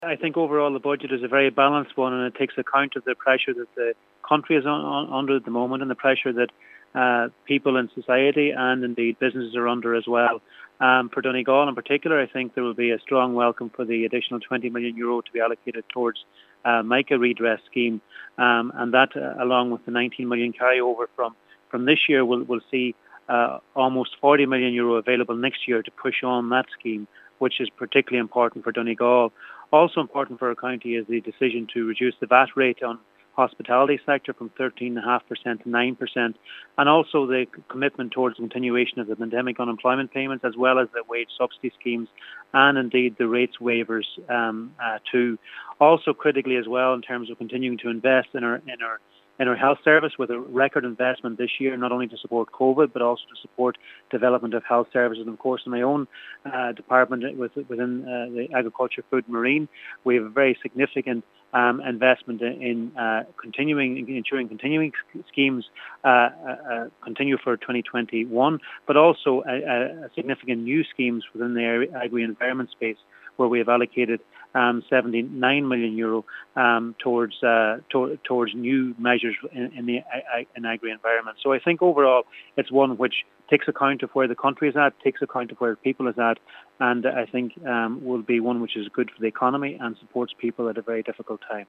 I think overall the budget is a very balanced one, and it takes account of the pressure that the country is under at the moment, and the pressure that people in society and indeed businesses are under as well. For Donegal in particular, I think there will be a strong welcome for the additional €20 million to be allocated towards MICA redress scheme, and that, along with the €19 million carryover from this year, will see almost €40 million available next year to push on that scheme, which is particularly important for Donegal. Also important for our county is the decision to reduce the VAT rate on hospitality sector from 13.5% to 9%, and also the commitment towards the continuation of the pandemic unemployment payments, as well as the wage subsidy schemes, and indeed the rates waivers too. Also critically as well, in terms of continuing to invest in our health service, with a record investment this year, not only to support COVID, but also to support development of health services. And of course, in my own department within the agriculture, food, and marine, we have a very significant investment in ensuring continuing schemes continue for 2021, but also a significant new schemes within the agri-environment space, where we have allocated €79 million towards new measures in agri-environment. So I think overall it's one which takes account of where the country is at, takes account of where people is at, and I think will be one which is good for the economy and supports people at a very difficult time.